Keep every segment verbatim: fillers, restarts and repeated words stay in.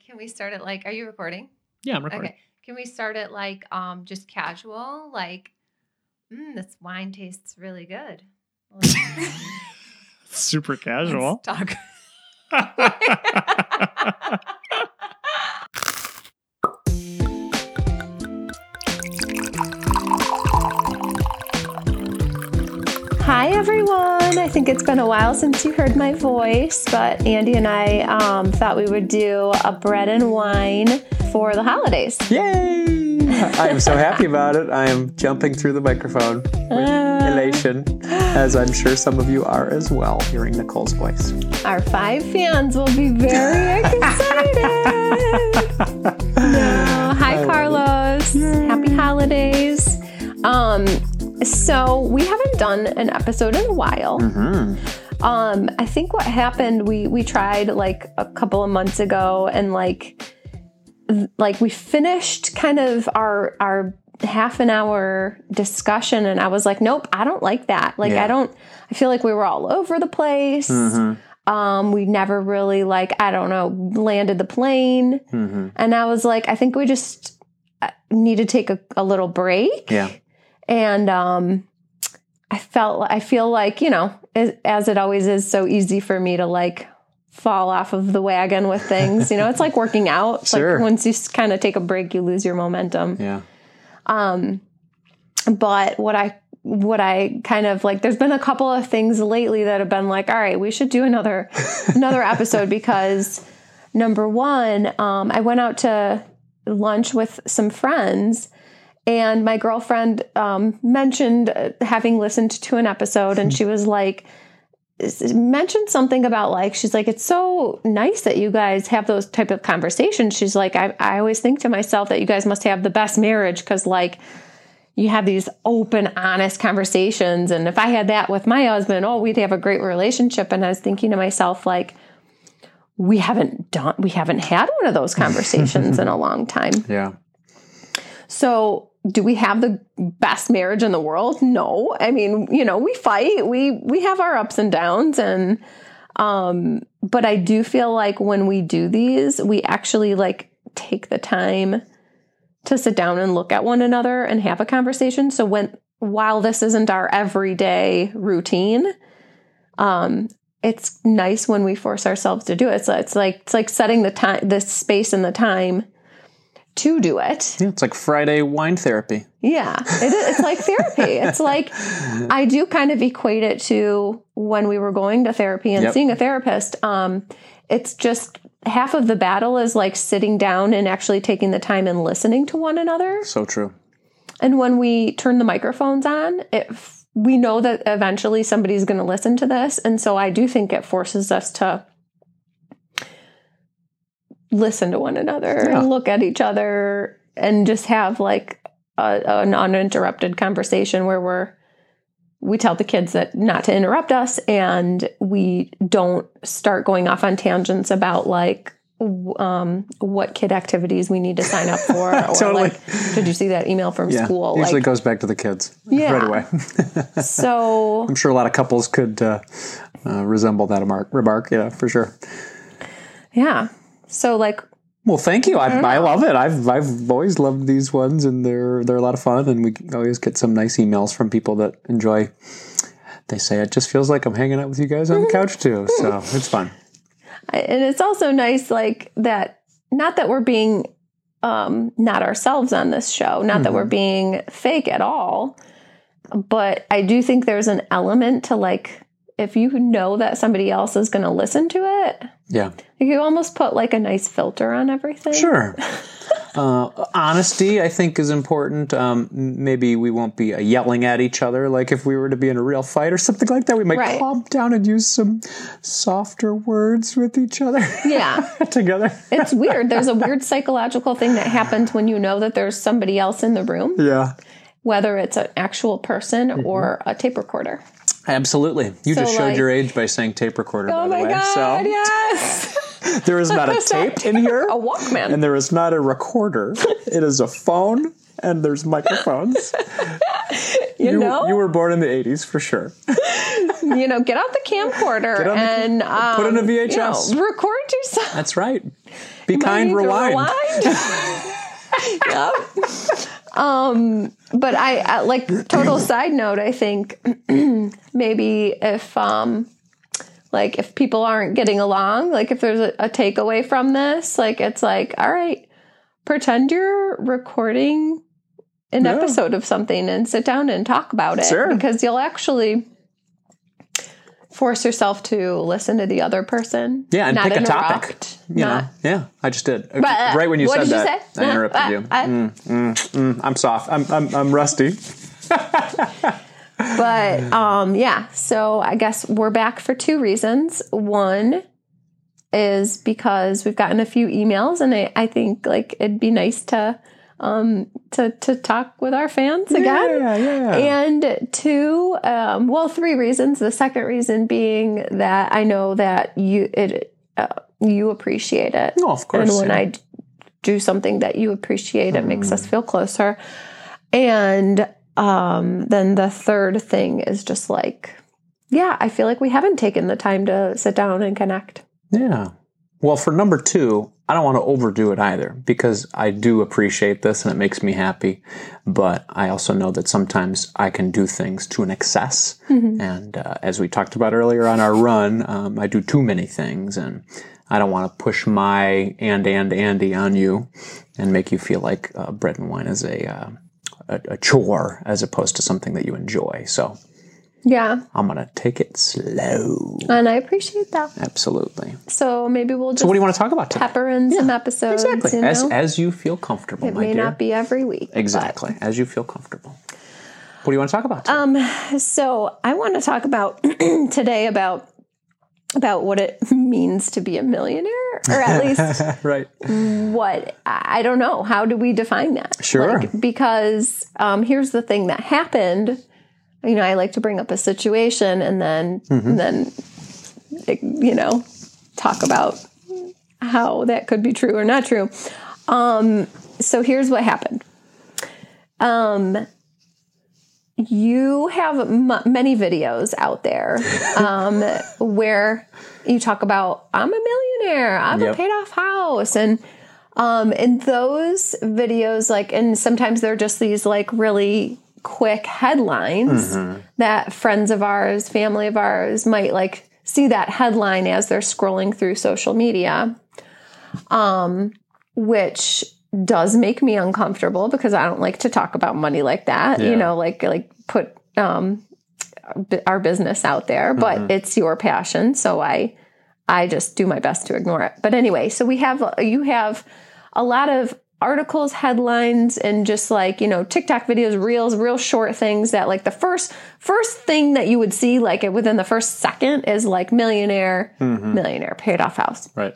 Can we start it like, are you recording? Yeah, I'm recording. Okay. Can we start it like um just casual? Like, mm, this wine tastes really good. Super casual. Let's talk. Hi, everyone. I think it's been a while since you heard my voice, but Andy and I um, thought we would do a bread and wine for the holidays. Yay! I am so happy about it. I am jumping through the microphone with uh, elation, as I'm sure some of you are as well, hearing Nicole's voice. Our five fans will be very excited. No. Hi, Carlos. Yay. Happy holidays. Um, so we haven't done an episode in a while. Mm-hmm. Um, I think what happened, we, we tried like a couple of months ago and like, like we finished kind of our, our half an hour discussion. And I was like, nope, I don't like that. Like, yeah. I don't, I feel like we were all over the place. Mm-hmm. Um, we never really like, I don't know, landed the plane. Mm-hmm. And I was like, I think we just need to take a, a little break. Yeah. And, um, I felt, I feel like, you know, as, as it always is so easy for me to like fall off of the wagon with things, you know, it's like working out. It's sure. Like once you kind of take a break, you lose your momentum. Yeah. Um, but what I, what I kind of like, there's been a couple of things lately that have been like, all right, we should do another, another episode because number one, um, I went out to lunch with some friends. And my girlfriend um, mentioned having listened to an episode, and she was like, mentioned something about like, she's like, it's so nice that you guys have those type of conversations. She's like, I, I always think to myself that you guys must have the best marriage because like you have these open, honest conversations. And if I had that with my husband, oh, we'd have a great relationship. And I was thinking to myself, like, we haven't done, we haven't had one of those conversations in a long time. Yeah. So do we have the best marriage in the world? No. I mean, you know, we fight, we, we have our ups and downs and, um, but I do feel like when we do these, we actually like take the time to sit down and look at one another and have a conversation. So when, while this isn't our everyday routine, um, it's nice when we force ourselves to do it. So it's like, it's like setting the time, the space and the time to do it. Yeah, it's like Friday wine therapy. Yeah, it is, it's like therapy. It's like, I do kind of equate it to when we were going to therapy and yep. seeing a therapist. Um, it's just half of the battle is like sitting down and actually taking the time and listening to one another. So true. And when we turn the microphones on, it, we know that eventually somebody's going to listen to this. And so I do think it forces us to listen to one another yeah. and look at each other and just have like a, an uninterrupted conversation where we're, we tell the kids that not to interrupt us and we don't start going off on tangents about like, um, what kid activities we need to sign up for. Or totally. Like, did you see that email from yeah, school? Usually like, goes back to the kids yeah. right away. So I'm sure a lot of couples could uh, uh, resemble that remark, remark. Yeah, for sure. Yeah. So like, well, thank you. I, I, I love it. I've I've always loved these ones, and they're they're a lot of fun. And we always get some nice emails from people that enjoy. They say it just feels like I'm hanging out with you guys on the couch too. So it's fun. And it's also nice, like that. Not that we're being um, not ourselves on this show. Not mm-hmm. that we're being fake at all. But I do think there's an element to like. If you know that somebody else is going to listen to it, yeah, you almost put like a nice filter on everything. Sure. uh, honesty, I think, is important. Um, maybe we won't be uh, yelling at each other like if we were to be in a real fight or something like that. We might right. calm down and use some softer words with each other. Yeah. Together. It's weird. There's a weird psychological thing that happens when you know that there's somebody else in the room. Yeah. Whether it's an actual person mm-hmm. or a tape recorder. Absolutely. You so just showed like, your age by saying tape recorder, oh by the my way. God, so yes. There is not a tape in here. A Walkman. And there is not a recorder. It is a phone and there's microphones. you, you know? You were born in the eighties for sure. You know, get out the camcorder and the, um, put in a V H S. You know, record yourself. That's right. Be kind, rewind. rewind. Yep. Um, but I, I like total side note. I think maybe if um, like if people aren't getting along, like if there's a, a takeaway from this, like it's like, all right, pretend you're recording an yeah. episode of something and sit down and talk about it, sure. because you'll actually force yourself to listen to the other person. Yeah, and not pick interrupt, a topic. You not, know, yeah, I just did. But, uh, right when you what said did that, you say? I interrupted uh, you. Uh, mm, mm, mm, I'm soft. I'm I'm, I'm rusty. But um, yeah, so I guess we're back for two reasons. One is because we've gotten a few emails, and I, I think like it'd be nice to um, to to talk with our fans again. Yeah, yeah. And two, um, well, three reasons. The second reason being that I know that you it uh, you appreciate it. Oh, of course. And when yeah. I do something that you appreciate, it mm. makes us feel closer. And um, then the third thing is just like, yeah, I feel like we haven't taken the time to sit down and connect. Yeah. Well, for number two, I don't want to overdo it either, because I do appreciate this and it makes me happy. But I also know that sometimes I can do things to an excess. Mm-hmm. And uh, as we talked about earlier on our run, um, I do too many things, and I don't want to push my and, and, Andy on you and make you feel like uh, bread and wine is a, uh, a, a chore as opposed to something that you enjoy. So yeah, I'm going to take it slow. And I appreciate that. Absolutely. So maybe we'll just So what do you want to talk about today? Pepper in yeah, some episodes. Exactly. You know? As as you feel comfortable, it my dear. It may not be every week. Exactly. But. As you feel comfortable. What do you want to talk about today? Um, so I want to talk about today about about what it means to be a millionaire, or at least right. what, I don't know. How do we define that? Sure. Like, because um, here's the thing that happened. You know, I like to bring up a situation and then, mm-hmm. and then, you know, talk about how that could be true or not true. Um, so here's what happened. Um, you have m- many videos out there um, where you talk about, I'm a millionaire, I have yep. a paid off house. And um, in those videos, like, and sometimes they're just these like really quick headlines mm-hmm. that friends of ours, family of ours might like see that headline as they're scrolling through social media, um, which does make me uncomfortable because I don't like to talk about money like that, yeah. you know, like, like put, um, our business out there, but mm-hmm. it's your passion. So I, I just do my best to ignore it. But anyway, so we have, you have a lot of articles, headlines, and just like, you know, TikTok videos, reels, real short things that like the first, first thing that you would see like within the first second is like millionaire, mm-hmm. millionaire, paid off house. Right.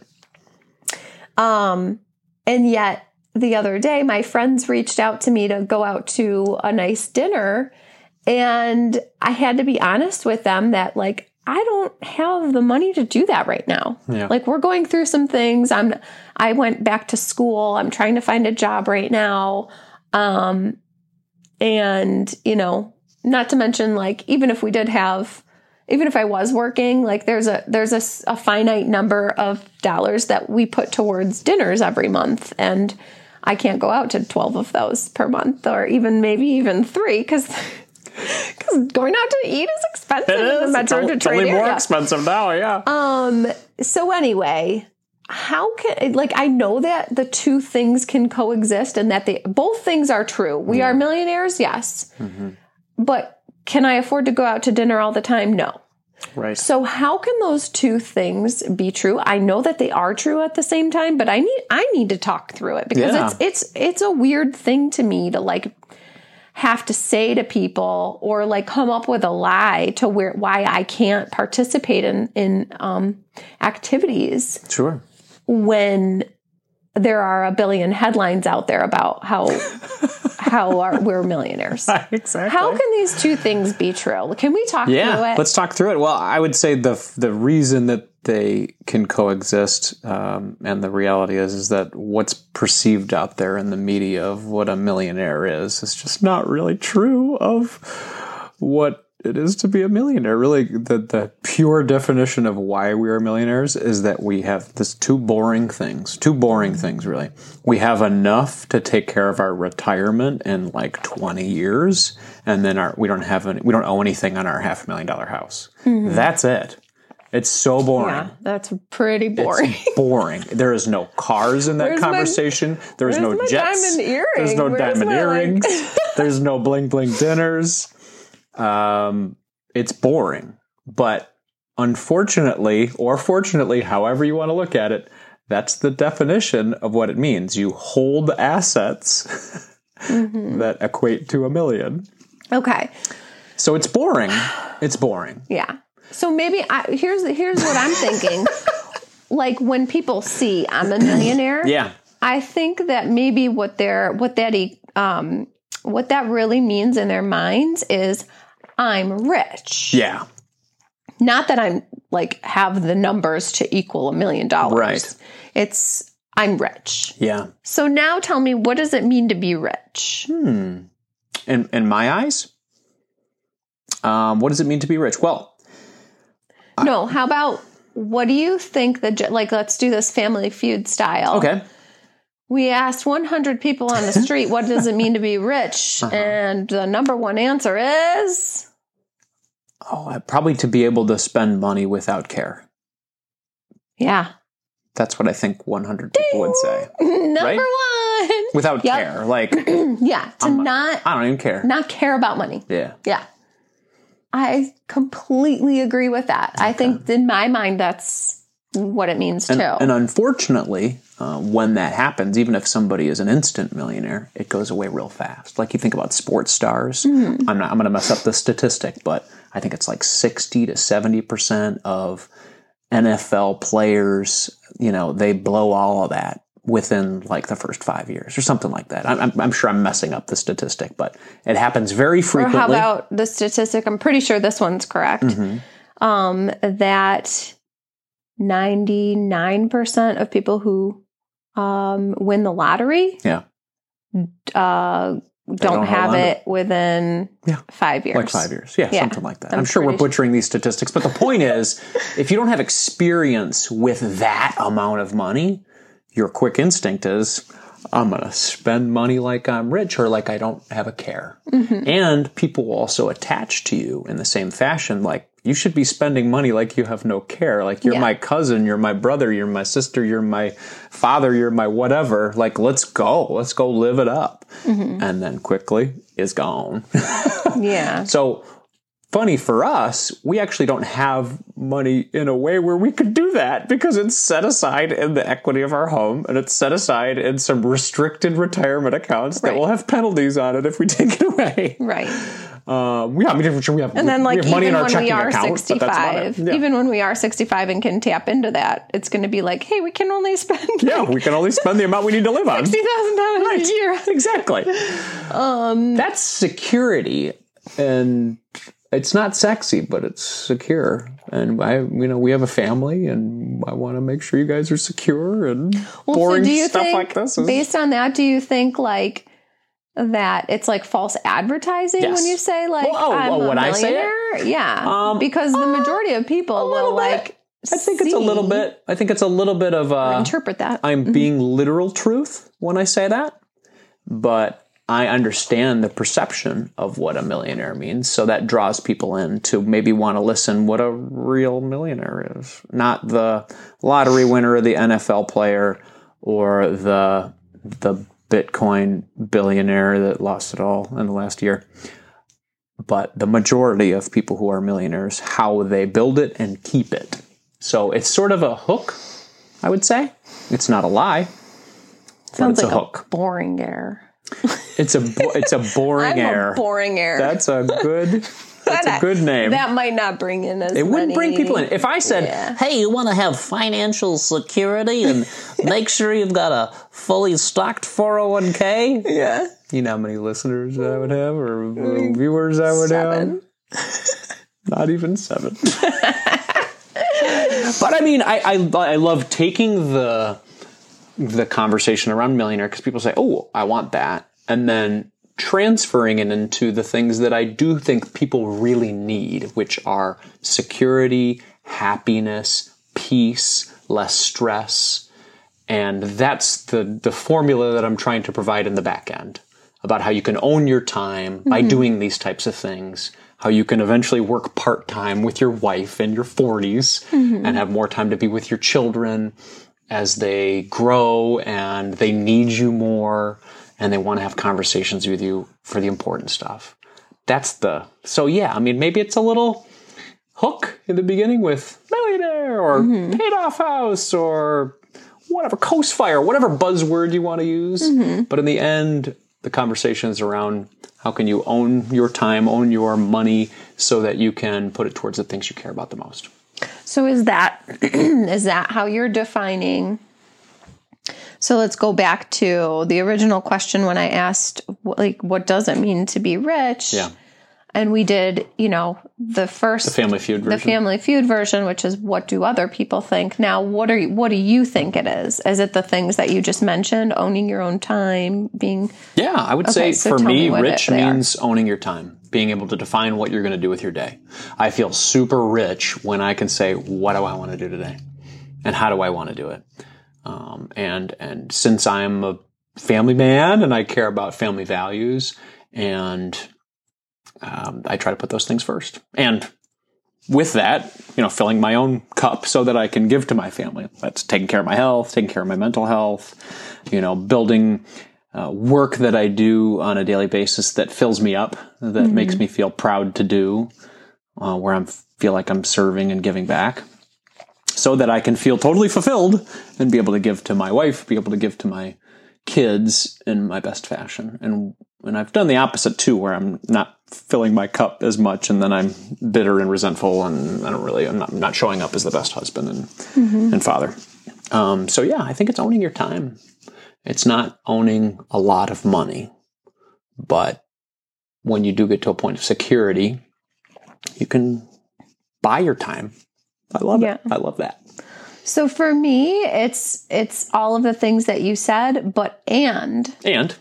Um, and yet the other day, my friends reached out to me to go out to a nice dinner, and I had to be honest with them that like, I don't have the money to do that right now. Yeah. Like we're going through some things. I'm, I went back to school. I'm trying to find a job right now. Um, and you know, not to mention like, even if we did have, even if I was working, like there's a, there's a, a finite number of dollars that we put towards dinners every month. And I can't go out to twelve of those per month, or even maybe even three. Cause Because going out to eat is expensive it is. in the Metro it's Detroit only area. more expensive now, yeah. Um. So anyway, how can like I know that the two things can coexist, and that they both things are true. We yeah. are millionaires, yes, mm-hmm. but can I afford to go out to dinner all the time? No. Right. So how can those two things be true? I know that they are true at the same time, but I need I need to talk through it because yeah. it's it's it's a weird thing to me to like have to say to people or like come up with a lie to where why I can't participate in in um, activities. Sure. When there are a billion headlines out there about how how are, we're millionaires. Exactly. How can these two things be true? Can we talk yeah, through it? Let's talk through it. Well, I would say the the reason that they can coexist, um, and the reality is, is that what's perceived out there in the media of what a millionaire is, is just not really true of what it is to be a millionaire. Really, the, the pure definition of why we are millionaires is that we have this two boring things. Two boring things, really. We have enough to take care of our retirement in like twenty years, and then our we don't have any, we don't owe anything on our half million dollar house. Mm-hmm. That's it. It's so boring. Yeah, that's pretty boring. It's boring. There is no cars in that where's conversation. My, There's no my jets. Diamond earring? There's no where's diamond my, earrings. Like... There's no bling bling dinners. Um, it's boring. But unfortunately, or fortunately, however you want to look at it, that's the definition of what it means. You hold assets mm-hmm. that equate to a million. Okay. So it's boring. It's boring. Yeah. So maybe I, here's here's what I'm thinking. Like when people see I'm a millionaire, yeah, I think that maybe what they're what that um what that really means in their minds is I'm rich. Yeah. Not that I'm like have the numbers to equal a million dollars. Right. It's I'm rich. Yeah. So now tell me, what does it mean to be rich? Hmm. In in my eyes, um, what does it mean to be rich? Well. No, how about, what do you think that, like, let's do this Family Feud style. Okay. We asked one hundred people on the street, what does it mean to be rich? Uh-huh. And the number one answer is? Oh, probably to be able to spend money without care. Yeah. That's what I think one hundred people Ding! Would say. Number right? one. Without yep. care. Like, yeah, to I'm, not. I don't even care. Not care about money. Yeah. Yeah. I completely agree with that. Okay. I think in my mind, that's what it means and, too. And unfortunately, uh, when that happens, even if somebody is an instant millionaire, it goes away real fast. Like you think about sports stars. Mm-hmm. I'm not, I'm going to mess up the statistic, but I think it's like sixty to seventy percent of N F L players, you know, they blow all of that within like the first five years or something like that. I'm, I'm sure I'm messing up the statistic, but it happens very frequently. Or how about the statistic? I'm pretty sure this one's correct. Mm-hmm. Um, that ninety-nine percent of people who um, win the lottery yeah. uh, don't, don't have it within yeah. five years. Like five years. Yeah, yeah. something like that. I'm, I'm sure we're butchering sure. these statistics, but the point is, if you don't have experience with that amount of money, your quick instinct is, I'm going to spend money like I'm rich or like I don't have a care. Mm-hmm. And people will also attach to you in the same fashion. Like, you should be spending money like you have no care. Like, you're yeah. my cousin, you're my brother, you're my sister, you're my father, you're my whatever. Like, let's go. Let's go live it up. Mm-hmm. And then quickly is gone. yeah. So, funny for us, we actually don't have money in a way where we could do that because it's set aside in the equity of our home and it's set aside in some restricted retirement accounts right. that will have penalties on it if we take it away. Right. Um, yeah, I mean, we have, and then, like, we have money in our when checking we are account, sixty-five, yeah. even when we are sixty-five and can tap into that, it's going to be like, hey, we can only spend. Yeah, we can only spend the amount we need to live on. sixty thousand dollars right. a year. Exactly. Um, That's security, and it's not sexy, but it's secure. And I, you know, we have a family, and I want to make sure you guys are secure. And well, boring so do you stuff think, like this is based on that, do you think like that it's like false advertising yes. when you say like well, oh, I'm oh, a when millionaire? I say it? Yeah, um, because the majority of people will like. I think it's a little bit. I think it's a little bit of a interpret that. I'm mm-hmm. being literal truth when I say that, but I understand the perception of what a millionaire means, so that draws people in to maybe want to listen what a real millionaire is, not the lottery winner or the N F L player or the the Bitcoin billionaire that lost it all in the last year. But the majority of people who are millionaires, how they build it and keep it. So it's sort of a hook, I would say. It's not a lie. Sounds it's like a hook. A boring air. It's a bo- it's a boring I'm air. A boring air. That's a good. That's a good name. That might not bring in as It wouldn't many. bring people in. If I said, yeah. hey, you want to have financial security and make sure you've got a fully stocked four oh one k? Yeah. You know how many listeners I would have or viewers I would seven. have? Not even seven. But I mean, I, I, I love taking the, the conversation around millionaire because people say, oh, I want that. And then transferring it into the things that I do think people really need, which are security, happiness, peace, less stress. And that's the, the formula that I'm trying to provide in the back end about how you can own your time mm-hmm. by doing these types of things, how you can eventually work part-time with your wife in your forties mm-hmm. and have more time to be with your children as they grow and they need you more and they want to have conversations with you for the important stuff. That's the, so yeah, I mean, maybe it's a little hook in the beginning with millionaire or mm-hmm. paid off house or whatever, Coast Fire, whatever buzzword you want to use. Mm-hmm. But in the end, the conversation is around how can you own your time, own your money so that you can put it towards the things you care about the most. So is that, is that how you're defining? So let's go back to the original question when I asked, like, what does it mean to be rich? Yeah. And we did, you know, the first, the Family Feud version, the Family Feud version, which is what do other people think? Now, what are you, what do you think it is? Is it the things that you just mentioned, owning your own time, being? Yeah, I would okay, say so for me, me rich it, means owning your time, being able to define what you're going to do with your day. I feel super rich when I can say, what do I want to do today? And how do I want to do it? Um, and, and since I'm a family man and I care about family values and Um, I try to put those things first. And with that, you know, filling my own cup so that I can give to my family. That's taking care of my health, taking care of my mental health, you know, building uh, work that I do on a daily basis that fills me up, that mm-hmm. makes me feel proud to do, uh, where I feel like I'm serving and giving back so that I can feel totally fulfilled and be able to give to my wife, be able to give to my kids in my best fashion. And And I've done the opposite too, where I'm not filling my cup as much, and then I'm bitter and resentful, and I don't really, I'm not, I'm not showing up as the best husband and mm-hmm. and father. Um, so yeah, I think it's owning your time. It's not owning a lot of money, but when you do get to a point of security, you can buy your time. I love yeah. it. I love that. So for me, it's it's all of the things that you said, but and and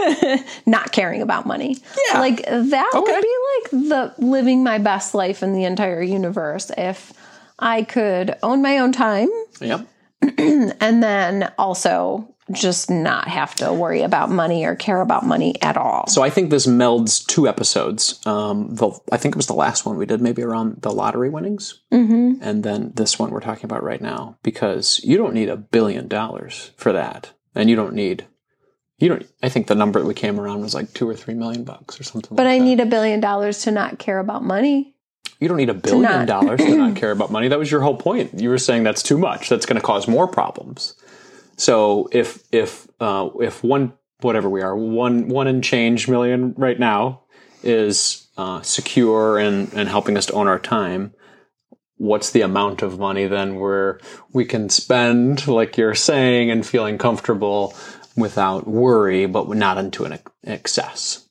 not caring about money. Yeah, like that okay. would be like the living my best life in the entire universe if I could own my own time. Yep. And then also just not have to worry about money or care about money at all. So I think this melds two episodes. Um, the, I think it was the last one we did, maybe around the lottery winnings. Mm-hmm. And then this one we're talking about right now, because you don't need a billion dollars for that. And you don't need, you don't, I think the number that we came around was like two or three million bucks or something but like I that. need a billion dollars to not care about money. You don't need a billion dollars to not care about money. That was your whole point. You were saying that's too much. That's going to cause more problems. So if if uh, if one whatever we are one one and change million right now is uh, secure and and helping us to own our time, what's the amount of money then where we can spend, like you're saying, and feeling comfortable without worry, but not into an excess?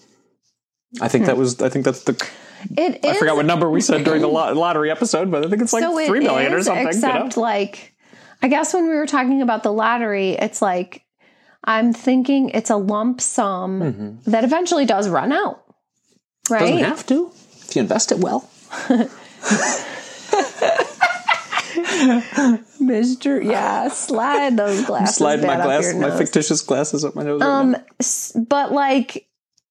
I think hmm. that was. I think that's the. It I is, forgot what number we said during the lottery episode, but I think it's like so three million is, or something. Except, you know? like. I guess when we were talking about the lottery, it's like, I'm thinking it's a lump sum mm-hmm. that eventually does run out, right? Doesn't have to, if you invest it well. Mister Yeah, slide those glasses. I'm sliding my glass, your my nose. fictitious glasses up my nose. Um, right now. But like,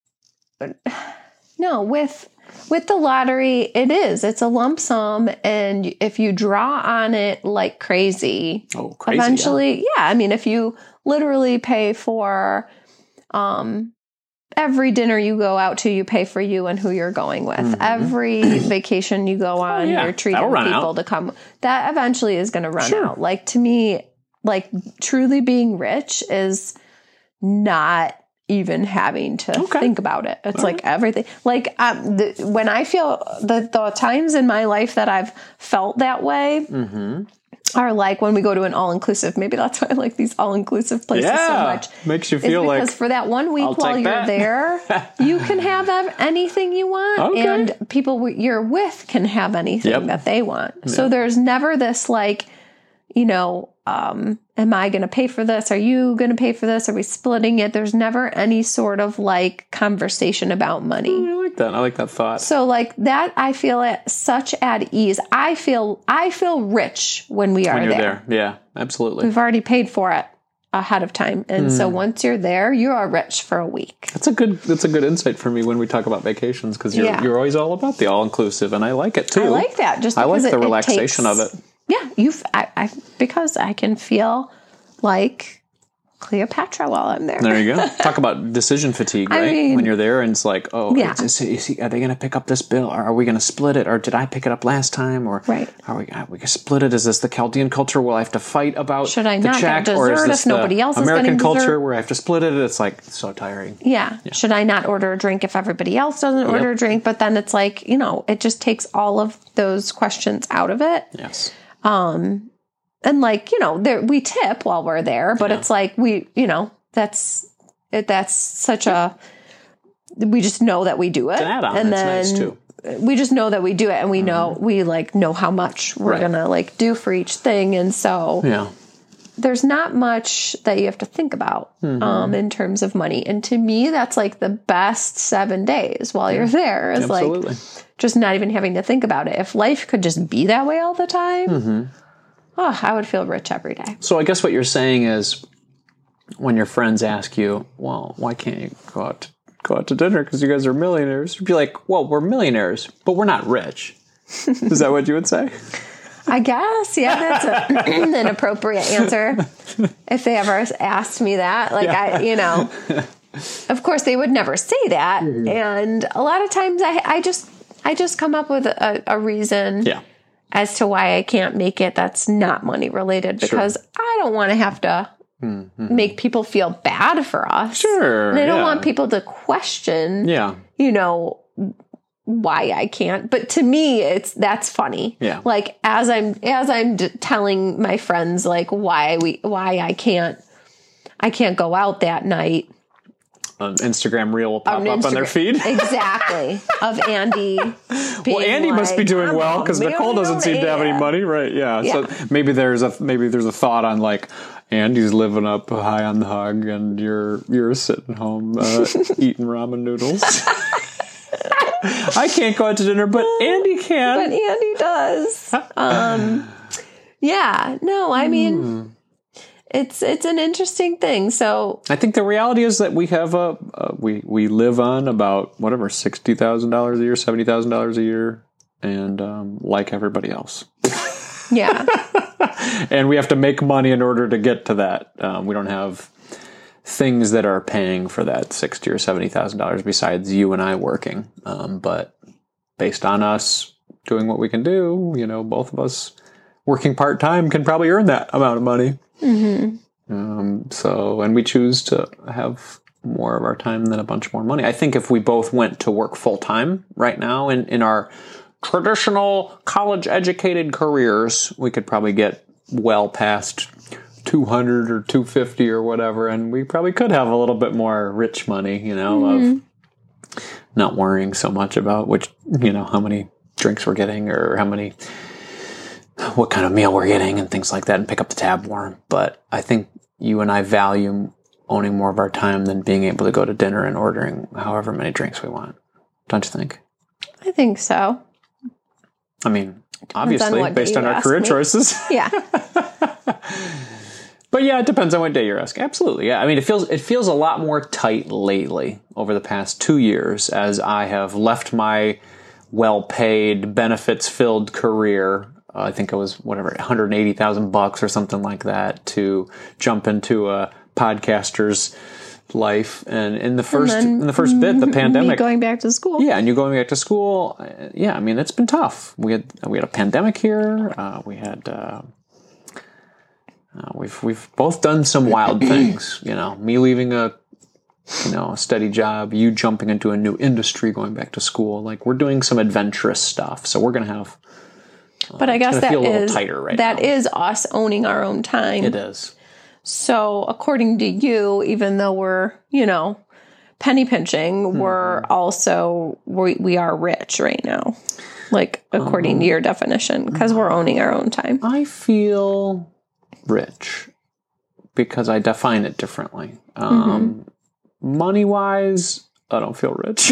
no, with... With the lottery, it is. It's a lump sum, and if you draw on it like crazy, oh, crazy eventually, yeah. yeah. I mean, if you literally pay for um, every dinner you go out to, you pay for you and who you're going with. Mm-hmm. Every vacation you go on, oh, yeah. you're treating people out. to come. That eventually is going to run sure. out. Like, to me, like truly being rich is not even having to okay. think about it. It's All like right. everything. Like um, the, when I feel the, the times in my life that I've felt that way mm-hmm. are like when we go to an all-inclusive. Maybe that's why I like these all-inclusive places yeah. so much. Makes you feel like, because for that one week I'll while you're that. there, you can have anything you want, okay. and people you're with can have anything yep. that they want. Yep. So there's never this like, you know, um, am I going to pay for this? Are you going to pay for this? Are we splitting it? There's never any sort of like conversation about money. I like that. I like that thought. So like that, I feel at such at ease. I feel, I feel rich when we are when you're there. there. Yeah, absolutely. We've already paid for it ahead of time. And mm. so once you're there, you are rich for a week. That's a good, that's a good insight for me when we talk about vacations, because you're, yeah. you're always all about the all-inclusive, and I like it too. I like that. Just I like the it, relaxation it takes, of it. Yeah, you. I, I because I can feel like Cleopatra while I'm there. There you go. Talk about decision fatigue, right? I mean, when you're there and it's like, oh, yeah. is, is he, are they going to pick up this bill? Or are we going to split it? Or did I pick it up last time? Or right. are we, are we going to split it? Is this the Chaldean culture where I have to fight about Should I the not check? get Or is dessert this if nobody else is American getting culture dessert? where I have to split it? It's like so tiring. Yeah. yeah. Should I not order a drink if everybody else doesn't order yep. a drink? But then it's like, you know, it just takes all of those questions out of it. Yes. Um, and like, you know, there, we tip while we're there, but yeah. it's like we, you know, that's it, that's such a, we just know that we do it. It's an add-on. And That's then nice too. We just know that we do it, and we mm-hmm. know, we like know how much we're right. going to like do for each thing. And so yeah. there's not much that you have to think about mm-hmm. um, in terms of money. And to me, that's like the best seven days while yeah. you're there is Absolutely. like just not even having to think about it. If life could just be that way all the time, mm-hmm. oh, I would feel rich every day. So I guess what you're saying is, when your friends ask you, well, why can't you go out to, go out to dinner because you guys are millionaires? You'd be like, well, we're millionaires, but we're not rich. Is that what you would say? I guess, yeah, that's a, an appropriate answer. If they ever asked me that, like, yeah. I, you know, of course they would never say that. Mm-hmm. And a lot of times I, I just, I just come up with a, a reason yeah. as to why I can't make it that's not money related, because sure. I don't want to have to Mm-hmm. make people feel bad for us. Sure. And I don't yeah. want people to question, yeah. you know, why I can't. But to me, it's, that's funny. Yeah. Like as I'm, as I'm d- telling my friends, like why we, why I can't, I can't go out that night. An Instagram reel will pop on up Instagram, on their feed. Exactly. Of Andy. Well, Andy like, must be doing well because oh, Nicole doesn't seem to have any money, right? Yeah. yeah. So maybe there's a maybe there's a thought on like Andy's living up high on the hog, and you're you're sitting home uh, eating ramen noodles. I can't go out to dinner, but Andy can. But Andy does. Um, yeah. No, I mean. Mm. It's it's an interesting thing. So I think the reality is that we have a uh, we we live on about whatever sixty thousand dollars a year, seventy thousand dollars a year, and um, like everybody else. Yeah. And we have to make money in order to get to that. Um, we don't have things that are paying for that sixty or seventy thousand dollars besides you and I working. Um, but based on us doing what we can do, you know, both of us working part time can probably earn that amount of money. Mm-hmm. Um, so, and we choose to have more of our time than a bunch more money. I think if we both went to work full time right now in, in our traditional college educated careers, we could probably get well past two hundred or two fifty or whatever. And we probably could have a little bit more rich money, you know, mm-hmm. of not worrying so much about which, you know, how many drinks we're getting or how many, what kind of meal we're getting and things like that, and pick up the tab more. But I think you and I value owning more of our time than being able to go to dinner and ordering however many drinks we want. Don't you think? I think so. I mean, obviously, on based on our career me. choices. Yeah. But yeah, it depends on what day you're asking. Absolutely, yeah. I mean, it feels it feels a lot more tight lately over the past two years as I have left my well-paid, benefits-filled career. Uh, I think it was whatever, one hundred eighty thousand bucks or something like that, to jump into a podcaster's life. And in the first, in the first bit, the pandemic, me going back to school. Yeah, and you're going back to school. Yeah, I mean, it's been tough. We had we had a pandemic here. Uh, we had uh, uh, we've we've both done some wild things. You know, me leaving a you know a steady job, you jumping into a new industry, going back to school. Like, we're doing some adventurous stuff. So we're gonna have. But I guess that is right that now. is us owning our own time. It is. So according to you, even though we're, you know, penny pinching, mm-hmm. we're also, we, we are rich right now. Like, according um, to your definition, because we're owning our own time. I feel, rich because I define it differently. Um, Mm-hmm. Money-wise, I don't feel rich.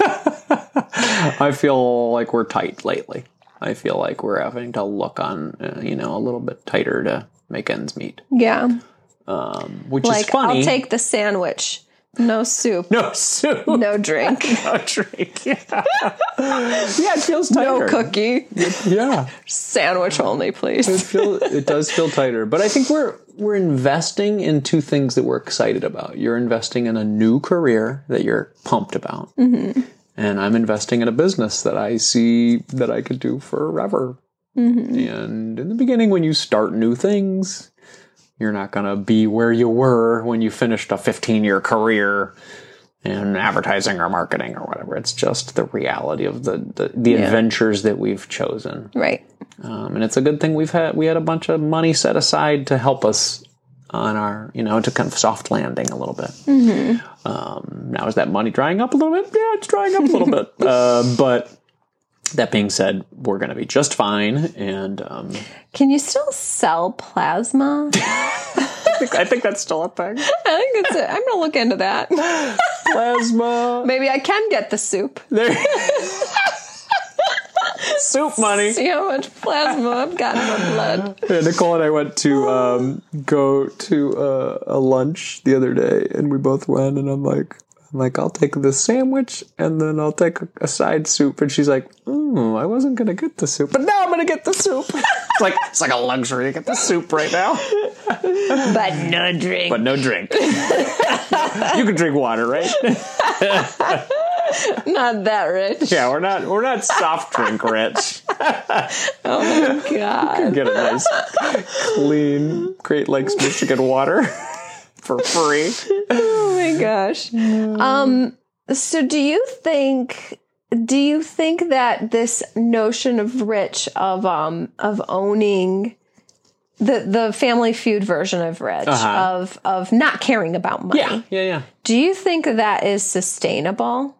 I feel like we're tight lately. I feel like we're having to look on, uh, you know, a little bit tighter to make ends meet. Yeah. Um, which Like, is funny. I'll take the sandwich. No soup. No soup. No drink. No drink. Yeah. Yeah, it feels tighter. No cookie. Yeah. Sandwich only, please. It, feel, it does feel tighter. But I think we're we're investing in two things that we're excited about. You're investing in a new career that you're pumped about. Mm-hmm. And I'm investing in a business that I see that I could do forever. Mm-hmm. And in the beginning, when you start new things, you're not going to be where you were when you finished a fifteen-year career in advertising or marketing or whatever. It's just the reality of the the, the Yeah. adventures that we've chosen. Right. Um, and it's a good thing we've had we had a bunch of money set aside to help us on our, you know, to kind of soft landing a little bit. Mm-hmm. Um, now, is that money drying up a little bit? Yeah, it's drying up a little bit. Uh, but that being said, we're going to be just fine. And um, Can you still sell plasma? I, think, I think that's still a thing. I think it's a, I'm going to look into that. Plasma. Maybe I can get the soup. There. Soup money. See how much plasma I've got in my blood. Yeah, Nicole and I went to um, go to uh, a lunch the other day, and we both went, and I'm like, I'm like, I'll take the sandwich, and then I'll take a, a side soup. And she's like, oh, I wasn't going to get the soup, but now I'm going to get the soup. It's like it's like a luxury to get the soup right now. But no drink. But no drink. You can drink water, right? Not that rich. Yeah, we're not we're not soft drink rich. Oh my God. Get a nice, clean Great Lakes, Michigan water for free. Oh my gosh. Um, so do you think do you think that this notion of rich of um of owning the the Family Feud version of rich, Uh-huh. of of not caring about money. Yeah, yeah, yeah. Do you think that is sustainable?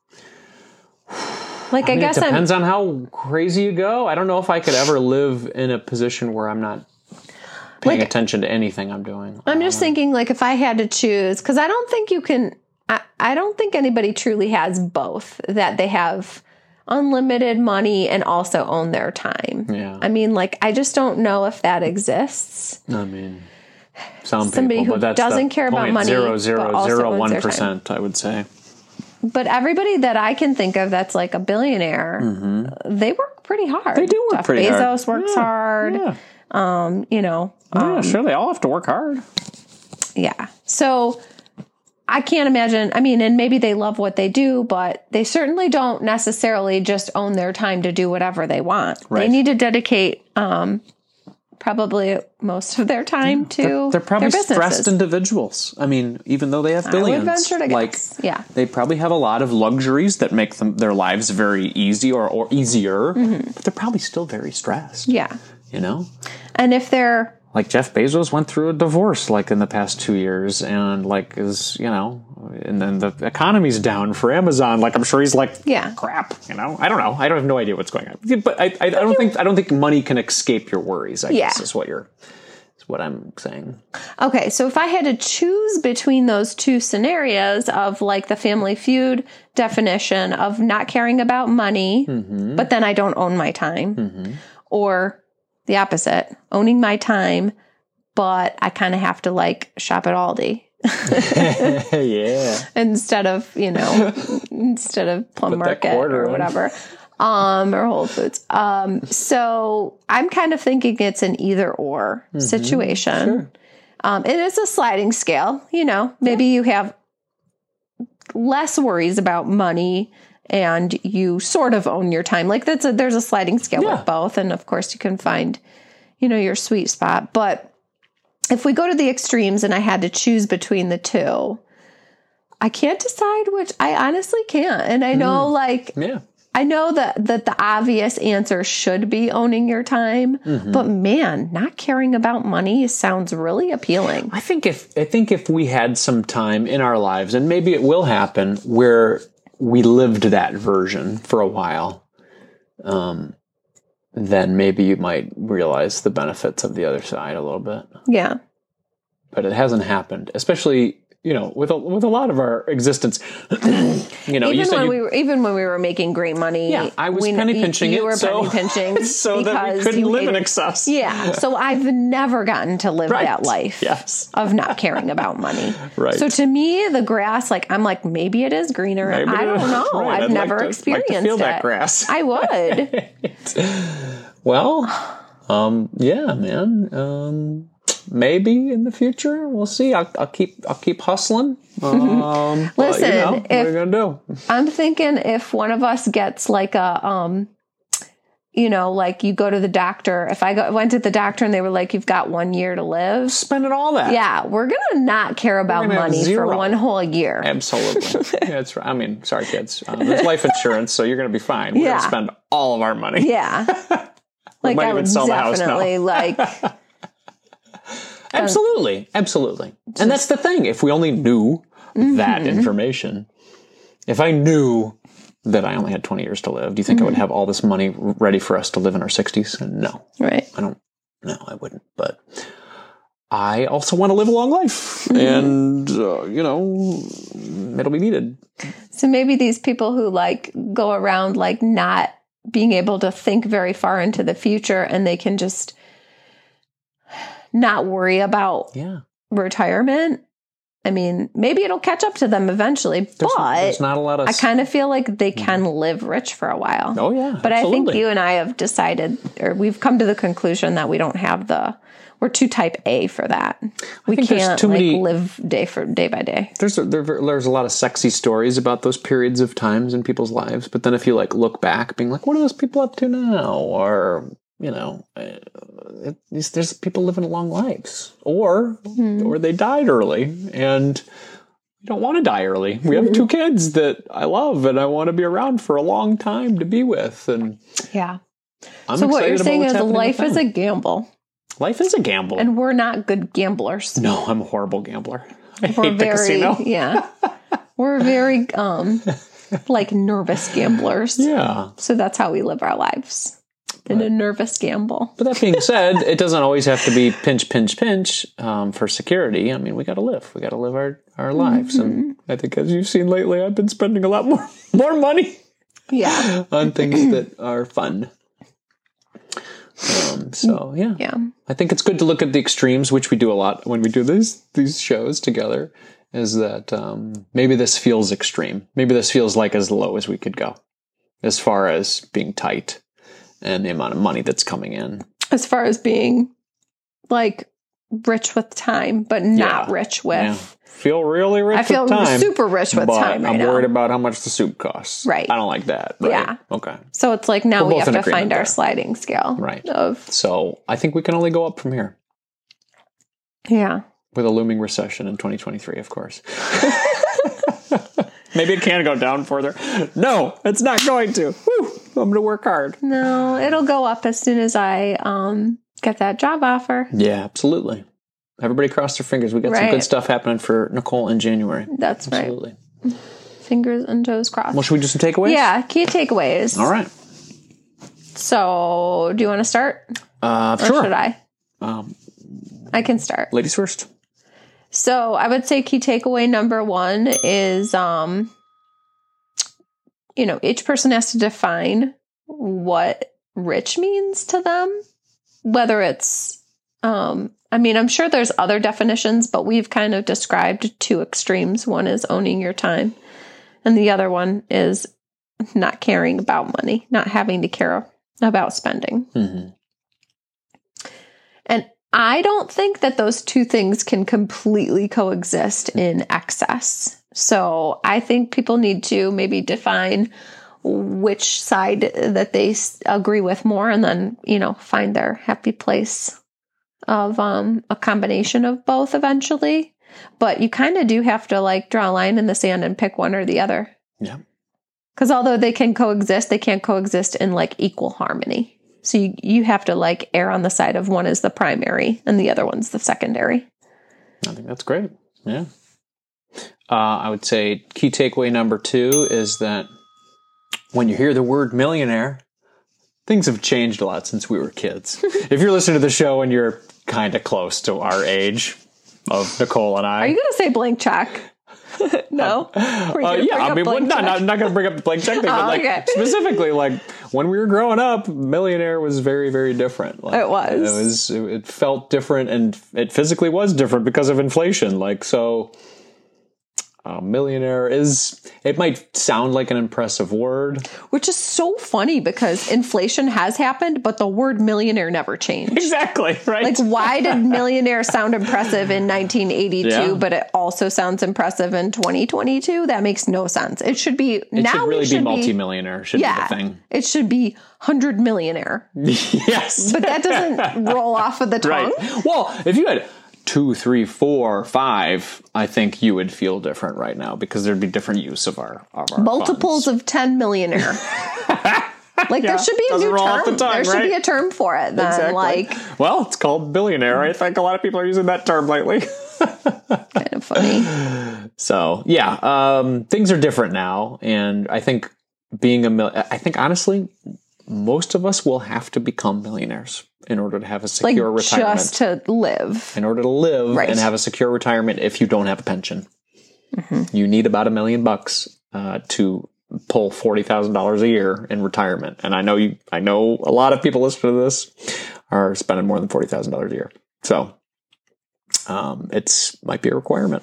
Like I, I mean, guess it depends I'm on how crazy you go. I don't know if I could ever live in a position where I'm not paying Like- attention to anything I'm doing. I'm just thinking, like, if I had to choose, because I don't think you can, I, I don't think anybody truly has both, that they have unlimited money and also own their time. Yeah. I mean, like, I just don't know if that exists. I mean, some Somebody people, who but that's doesn't the care about point. money, Zero, but zero, also zero, owns one their percent, I would say. But everybody that I can think of that's like a billionaire, they work pretty hard. Mm-hmm. They do work Jeff pretty hard. Bezos works Yeah, hard. Yeah. Um, you know, yeah, sure. They all have to work hard. yeah. So I can't imagine. I mean, and maybe they love what they do, but they certainly don't necessarily just own their time to do whatever they want. Right. They need to dedicate um, probably most of their time to They're, they're probably their businesses. stressed individuals. I mean, even though they have I billions, would venture to like guess. Yeah. they probably have a lot of luxuries that make them their lives very easy or, or easier. Mm-hmm. But they're probably still very stressed. Yeah. You know, And if they're like Jeff Bezos went through a divorce like in the past two years, and like is you know, and then the economy's down for Amazon. Like I'm sure he's like, Yeah. crap. You know, I don't know. I don't have no idea what's going on. But I, I, I don't think I don't think money can escape your worries. I Yeah. guess is what you're. Is what I'm saying. Okay, so if I had to choose between those two scenarios of like the Family Feud definition of not caring about money, Mm-hmm. but then I don't own my time, or the opposite, owning my time, but I kind of have to like shop at Aldi Yeah. instead of, you know, instead of Plum Put that Market quarter or in. whatever. Um, or Whole Foods. Um, so I'm kind of thinking it's an either or Mm-hmm. situation. Sure. Um, it is a sliding scale, you know, maybe you have less worries about money and you sort of own your time. Like that's a, there's a sliding scale Yeah. with both. And of course you can find, you know, your sweet spot. But if we go to the extremes and I had to choose between the two, I can't decide which. I honestly can't. And I know like, Yeah. I know that, that the obvious answer should be owning your time, Mm-hmm. but man, not caring about money sounds really appealing. I think if I think if we had some time in our lives, and maybe it will happen, where we lived that version for a while, um, then maybe you might realize the benefits of the other side a little bit. Yeah. But it hasn't happened, especially, you know, with a, with a lot of our existence. you know, even you said when you, we were even when we were making great money. Yeah, I was we, penny pinching you, it. You were so, penny pinching so that we couldn't live in hated, excess. Yeah. So I've never gotten to live Right. that life Yes. of not caring about money. Right. So to me, the grass, like I'm like, maybe it is greener. Maybe I don't it is. know. Right. I've I'd never like to, experienced like to feel it. that grass. I would. Well, um, yeah, man. Um, maybe in the future, we'll see. I'll, I'll keep, I'll keep hustling. Um, but, Listen, you know, what if- are you gonna do? I'm thinking if one of us gets like a, um, you know, like you go to the doctor. If I go, went to the doctor and they were like, "You've got one year to live," Spending all that. yeah, we're gonna not care about gonna have money for zero. one whole year. Absolutely. Yeah, that's right. I mean, sorry, kids. Um, there's life insurance, so you're going to be fine. We're Yeah. going to spend all of our money. Yeah, like might I even would sell the house now. definitely like. Absolutely. Absolutely. And that's the thing. If we only knew that Mm-hmm. information, if I knew that I only had twenty years to live, do you think I would have all this money ready for us to live in our sixties? No. Right. I don't. No, I wouldn't. But I also want to live a long life. And, uh, you know, it'll be needed. So maybe these people who like go around like not being able to think very far into the future and they can just not worry about Yeah. retirement. I mean, maybe it'll catch up to them eventually, There's, but there's not a lot of. I kind of feel like they can live rich for a while. Oh, yeah. But I think absolutely. you and I have decided, or we've come to the conclusion that we don't have the, we're too type A for that. We think there's can't too like many- live day for day by day. There's a, there, there's a lot of sexy stories about those periods of times in people's lives, but then if you like look back, being like, what are those people up to now? Or you know, uh, it, it's- there's people living long lives, or Mm-hmm. or they died early, and we don't want to die early. We have two kids that I love, and I want to be around for a long time to be with. And Yeah. I'm So what excited you're about saying what's is happening life with is them. a gamble, life is a gamble. and we're not good gamblers. no, I'm a horrible gambler. I We're hate the very, casino. yeah, we're very um like nervous gamblers. Yeah. So that's how we live our lives in a nervous gamble. But that being said, it doesn't always have to be pinch, pinch, pinch um, for security. I mean, we got to live. We got to live our, our lives. Mm-hmm. And I think, as you've seen lately, I've been spending a lot more more money Yeah, on things that are fun. Um, so yeah. yeah, I think it's good to look at the extremes, which we do a lot when we do these these shows together. Is that um, maybe this feels extreme? Maybe this feels like as low as we could go, as far as being tight and the amount of money that's coming in. as far as being like rich with time, but not Yeah. rich with. Yeah. Feel really rich I feel with time. super rich with but time right I'm now. worried about how much the soup costs. Right. I don't like that. Right? Yeah. Okay. So it's like now We're we both have in to agreement find our there. sliding scale. Right. Of So I think we can only go up from here yeah. with a looming recession in twenty twenty-three, of course. Maybe it can go down further. No, it's not going to. Woo, I'm going to work hard. No, it'll go up as soon as I um get that job offer. Yeah, absolutely. Everybody cross their fingers. We got some Right. good stuff happening for Nicole in January. That's Absolutely. right. Fingers and toes crossed. Well, should we do some takeaways? Yeah, key takeaways. All right. So, do you want to start? Uh, Or sure. should I? Um, I can start. ladies first. So, I would say key takeaway number one is, um, you know, each person has to define what rich means to them, whether it's, um, I mean, I'm sure there's other definitions, but we've kind of described two extremes. One is owning your time, and the other one is not caring about money, not having to care about spending. Mm-hmm. And I don't think that those two things can completely coexist in excess. So I think people need to maybe define which side that they s- agree with more, and then, you know, find their happy place of um, a combination of both eventually. But you kind of do have to like draw a line in the sand and pick one or the other. Yeah. Because although they can coexist, they can't coexist in like equal harmony. So you, you have to like err on the side of one is the primary and the other one's the secondary. I think that's great. Yeah. Uh, I would say key takeaway number two is that when you hear the word millionaire, things have changed a lot since we were kids. If you're listening to the show and you're kind of close to our age of Nicole and I. Are you going to say blank check? No? Uh, yeah, I mean, well, no, no, I'm not going to bring up the blank check thing, Oh, but like okay. specifically, like when we were growing up, Millionaire was very, very different. Like, It was. It was. It felt different, and it physically was different because of inflation. Like so. Uh, millionaire is, it might sound like an impressive word. Which is so funny because inflation has happened, but the word millionaire never changed. Exactly, right? Like, why did millionaire sound impressive in nineteen eighty-two, Yeah. but it also sounds impressive in twenty twenty-two? That makes no sense. It should be, it now should really it should be multimillionaire, should yeah, be the thing. it should be one hundred millionaire. Yes. But that doesn't roll off of the tongue. Right. Well, if you had two, three, four, five, I think you would feel different right now because there'd be different use of our, of our Multiples funds. of ten millionaire. Like, Yeah, there should be a doesn't new roll off term. the tongue, there should right? be a term for it then. Exactly. Like, well, it's called billionaire. I think a lot of people are using that term lately. kind of funny. So, yeah, um, things are different now. And I think being a mil- I think, honestly, most of us will have to become millionaires in order to have a Like, secure retirement. just to live. In order to live Right. and have a secure retirement if you don't have a pension. Mm-hmm. You need about a million bucks uh, to pull forty thousand dollars a year in retirement. And I know you, I know a lot of people listening to this are spending more than forty thousand dollars a year. So um, it's might be a requirement.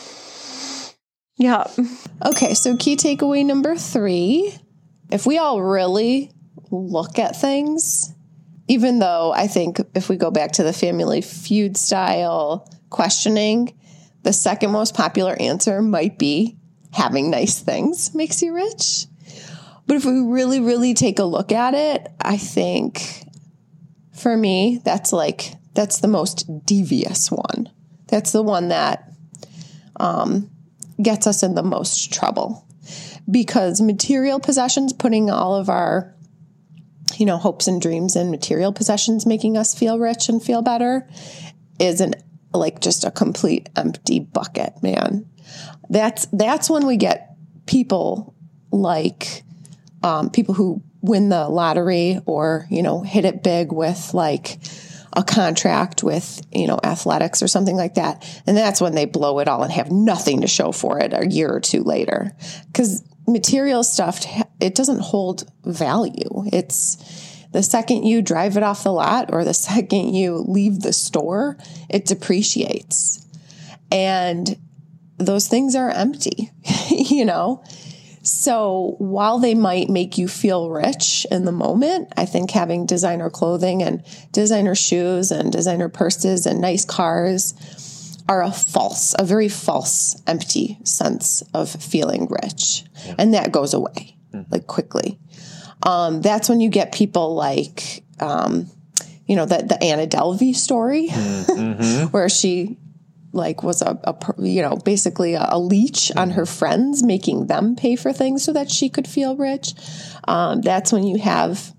Yeah. Okay, so key takeaway number three. If we all really look at things, even though I think if we go back to the Family Feud style questioning, the second most popular answer might be having nice things makes you rich. But if we really, really take a look at it, I think for me, that's like, that's the most devious one. That's the one that um, gets us in the most trouble. Because material possessions, putting all of our, you know, hopes and dreams in material possessions, making us feel rich and feel better, is an like just a complete empty bucket, man. That's that's when we get people like um, people who win the lottery or, you know, hit it big with like a contract with, you know, athletics or something like that. And that's when they blow it all and have nothing to show for it a year or two later. Because material stuff, it doesn't hold value. It's the second you drive it off the lot or the second you leave the store, it depreciates. And those things are empty, you know? So while they might make you feel rich in the moment, I think having designer clothing and designer shoes and designer purses and nice cars are a false, a very false, empty sense of feeling rich. Yeah. And that goes away mm. like quickly. Um, that's when you get people like, um, you know, the, the Anna Delvey story mm-hmm. where she like was a, a you know, basically a, a leech mm-hmm. on her friends, making them pay for things so that she could feel rich. Um, that's when you have,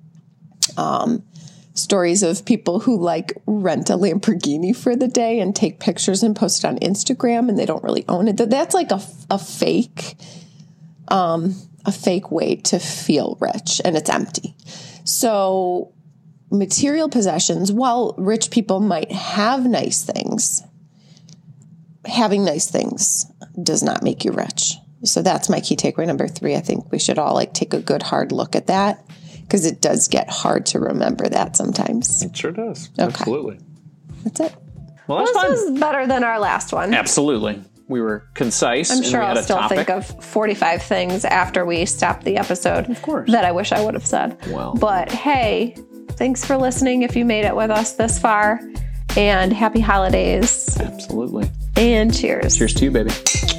um, stories of people who like rent a Lamborghini for the day and take pictures and post it on Instagram and they don't really own it. That's like a, a fake, um, a fake way to feel rich, and it's empty. So material possessions, while rich people might have nice things, having nice things does not make you rich. So that's my key takeaway number three. I think we should all like take a good hard look at that, because it does get hard to remember that sometimes. It sure does. Okay. Absolutely. That's it. Well, that's this fun. was better than our last one. Absolutely. We were concise. I'm sure and we had I'll a still topic. think of forty-five things after we stop the episode. Of course. That I wish I would have said. Well. But hey, thanks for listening if you made it with us this far. And happy holidays. Absolutely. And cheers. Cheers to you, baby.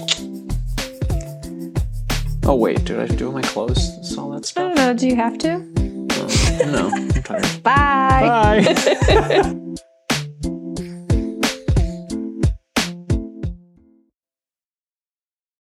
Oh, wait. Did I do my clothes? All that I stuff? don't know. Do you have to? No. I'm tired. Bye. Bye.